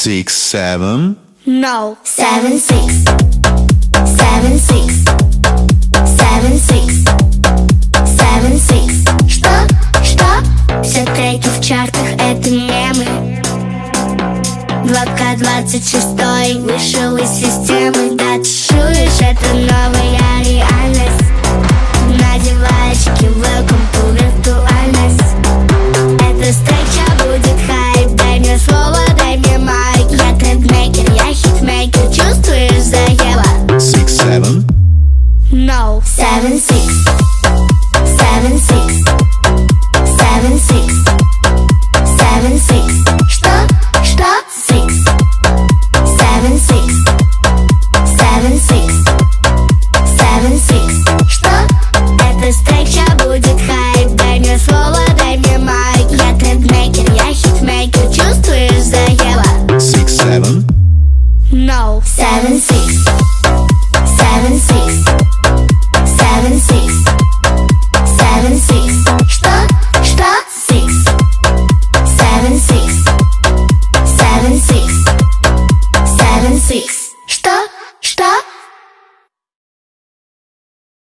6, 7. No. 7, 6. 7, 6. 7, 6. 7, 6. Что? Все треки в чартах — это мемы. 2К26 вышел из системы. Да ты шуешь, это новая реальность. Надевай очки, welcome to виртуальность. Эта встреча будет хайп. Дай мне слово, дай мне майк. Я трендмейкер, я хитмейкер. Чувствуешь, заело? 6, 7. No. 7, 6. 7, 6. 7, 6. 7, 6. Что? 6. 7, 6. 7, 6. 7, 6. Что? Эта встреча будет хайп. Дай мне слово, дай мне майк. Я трендмейкер, я хитмейкер. Чувствуешь, заело? 6, 7. No. 7, 6. 7, 6. 7, 6. 7, 6. Что? 6. 7, 6. 7, 6.